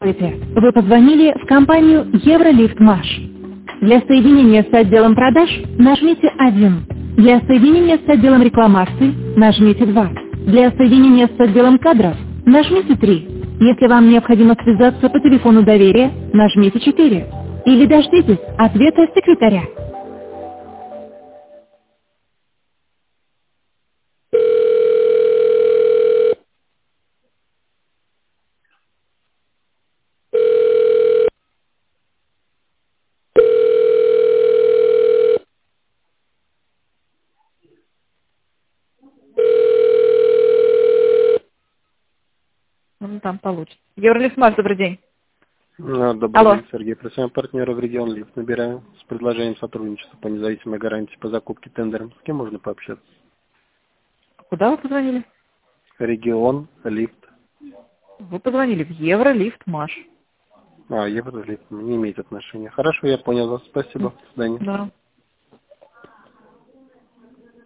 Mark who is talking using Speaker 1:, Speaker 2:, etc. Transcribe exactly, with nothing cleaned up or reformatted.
Speaker 1: Здравствуйте. Вы позвонили в компанию Евролифт Маш. Для соединения с отделом продаж нажмите один. Для соединения с отделом рекламации нажмите два. Для соединения с отделом кадров нажмите три. Если вам необходимо связаться по телефону доверия, нажмите четыре. Или дождитесь ответа секретаря. Ну, там получится. Евролифт Маш, добрый день.
Speaker 2: А, Добрый
Speaker 1: Алло.
Speaker 2: день, Сергей. Представляем партнеров регион Лифт. Набираем с предложением сотрудничества по независимой гарантии по закупке тендером. С кем можно пообщаться?
Speaker 1: Куда вы позвонили?
Speaker 2: Регион Лифт.
Speaker 1: Вы позвонили в Евролифт Маш.
Speaker 2: А, Евролифт не имеет отношения. Хорошо, я понял вас. Спасибо. До свидания.
Speaker 1: Да.